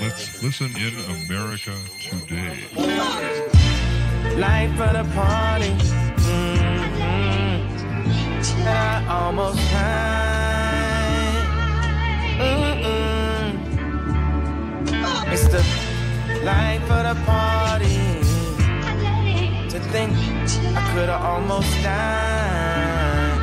Let's listen in America today. Life of the party. And I almost cried. It's the life of the party. To think I could've almost died.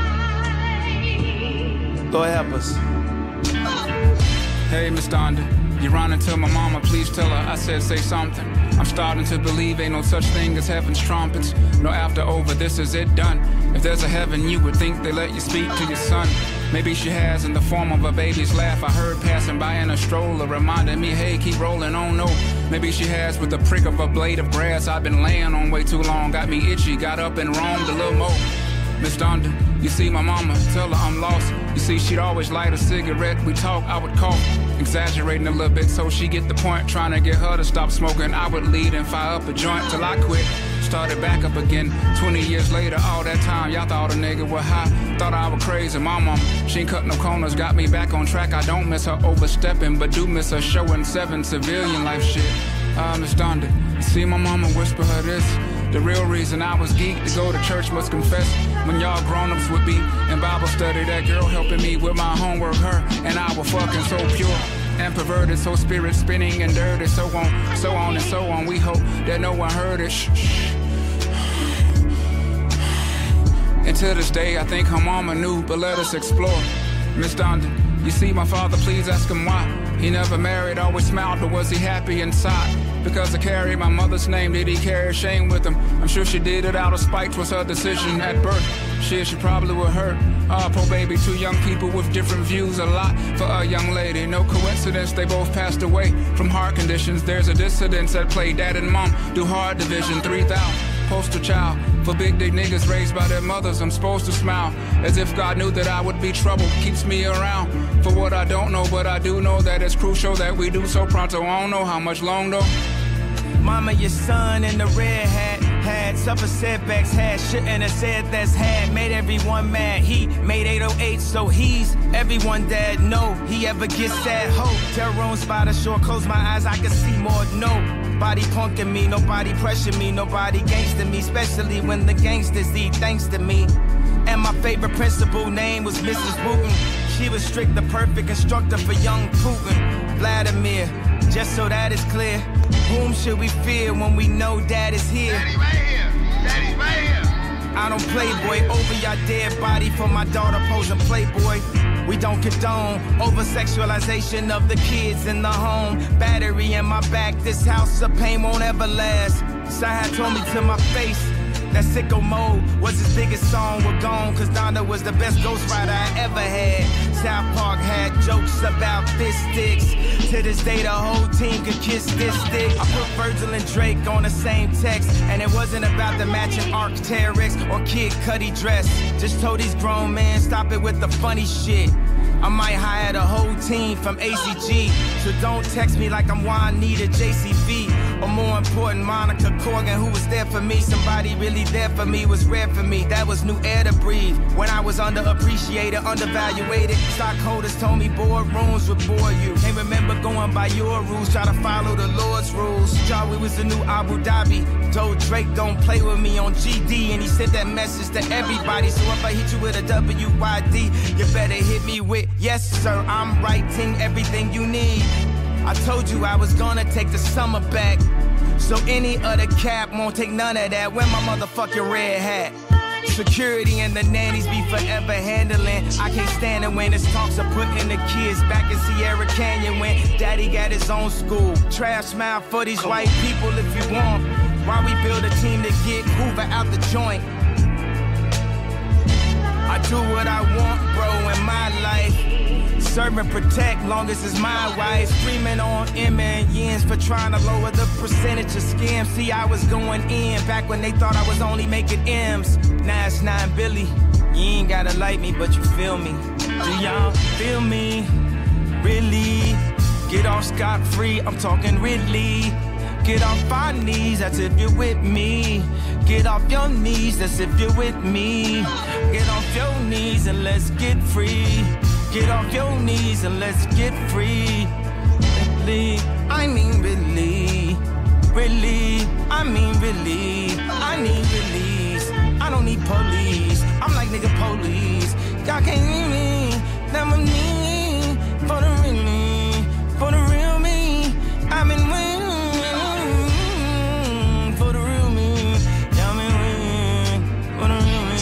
Go ahead, help us. Hey, Miss Donda, you running to my mama, please tell her I said say something. I'm starting to believe ain't no such thing as heaven's trumpets. No after over, this is it done. If there's a heaven, you would think they let you speak to your son. Maybe she has in the form of a baby's laugh I heard passing by in a stroller, reminding me, hey, keep rolling on, no. Maybe she has with the prick of a blade of grass I've been laying on way too long. Got me itchy, got up and roamed a little more. Miss Donda, you see my mama, tell her I'm lost. You see, she'd always light a cigarette, we talk, I would cough, exaggerating a little bit so she get the point, trying to get her to stop smoking. I would lead and fire up a joint till I quit. Started back up again, 20 years later, all that time, y'all thought a nigga was high, thought I was crazy. My mom, she ain't cut no corners, got me back on track. I don't miss her overstepping, but do miss her showing 7 civilian life shit. Miss Donda, you see my mama whisper her this. The real reason I was geeked to go to church must confess. When y'all grown-ups would be in Bible study, that girl helping me with my homework, her and I were fucking so pure and perverted, so spirit spinning and dirty, so on and so on. We hope that no one heard it. Shh, shh. And to this day, I think her mama knew, but let us explore. Miss Donda, you see my father, please ask him why. He never married, always smiled, but was he happy inside? Because I carry my mother's name, did he carry shame with him? I'm sure she did it out of spite, was her decision at birth. Shit, she probably would hurt. Poor baby, 2 young people with different views, a lot for a young lady. No coincidence, they both passed away from heart conditions. There's a dissidence at play, dad and mom do hard division, 3,000. Poster child for big dick niggas raised by their mothers. I'm supposed to smile as if God knew that I would be trouble. Keeps me around for what I don't know, but I do know that it's crucial that we do so pronto. I don't know how much long though. Mama, your son in the red hat had suffered setbacks, had shouldn't have said that's had, made everyone mad. He made 808, so he's everyone dead. No, he ever gets sad hope. Terror's by the shore, close my eyes, I can see more. Nobody punking me, nobody pressure me, nobody gangster me, especially when the gangsters eat thanks to me. And my favorite principal name was Mrs. Wooten. She was strict, the perfect instructor for young Putin. Vladimir, just so that is clear. Whom should we fear when we know Dad is here? Daddy right here. Daddy's right here. I don't play, boy, over your dead body for my daughter posing Playboy. We don't condone over-sexualization of the kids in the home. Battery in my back, this house of pain won't ever last. Sahad told me to my face that sicko mode was his biggest song. We're gone, cause Donda was the best ghostwriter I ever had. South Park had jokes about fist sticks. To this day, the whole team could kiss this stick. I put Virgil and Drake on the same text, and it wasn't about the matching Arc'teryx or Kid Cudi dress. Just told these grown men, stop it with the funny shit. I might hire the whole team from ACG. So don't text me like I'm Juanita JCV. Or more important, Monica Corgan, who was there for me. Somebody really there for me, was rare for me. That was new air to breathe. When I was underappreciated, undervaluated, stockholders told me boardrooms would bore you. Can't remember going by your rules, try to follow the Lord's rules. Y'all, we was the new Abu Dhabi. Told Drake don't play with me on GD, and he sent that message to everybody. So if I hit you with a WYD, you better hit me with, yes sir, I'm writing everything you need. I told you I was gonna take the summer back, so any other cap won't take none of that. Wear my motherfucking red hat. Security and the nannies be forever handling. I can't stand it when it's talks of putting the kids back in Sierra Canyon when daddy got his own school. Trash smile for these white people if you want. Why we build a team to get Hoover out the joint? I do what I want, bro, in my life. Serve and protect, long as it's my wife. Screaming on M and Yens for trying to lower the percentage of scams. See, I was going in back when they thought I was only making M's. Now it's 9 Billy. You ain't gotta like me, but you feel me. Do y'all feel me? Really? Get off scot-free, I'm talking Ridley. Get off our knees, that's if you're with me. Get off your knees, that's if you're with me. Get off your knees and let's get free. Get off your knees and let's get free. I I mean really, really, I mean really. I need release. I don't need police. I'm like nigga police. Y'all can't hear me. Them with me for the real me, for the real me. I've been waiting for the real me. Y'all been waiting for the real me.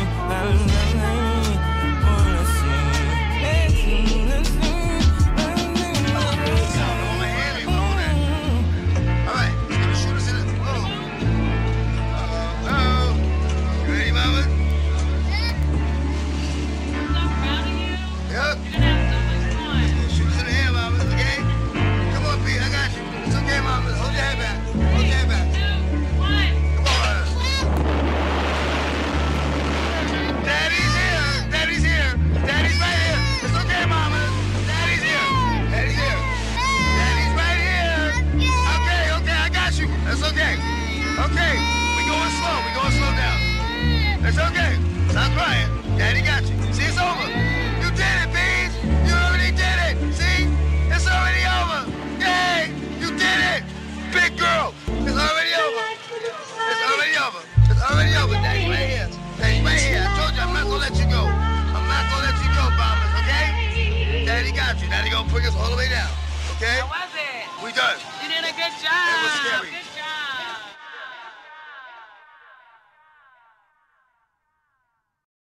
It's okay. Stop crying. Daddy got you. See, it's over. You did it, Beans. You already did it. See? It's already over. Yay! You did it. Big girl. It's already over. It's already over. It's already over. Daddy right here. Daddy right here. I told you I'm not gonna let you go. I'm not gonna let you go, Bombers, okay? Daddy got you. Daddy gonna bring us all the way down. Okay? How was it? We done. You did a good job. It was scary. Good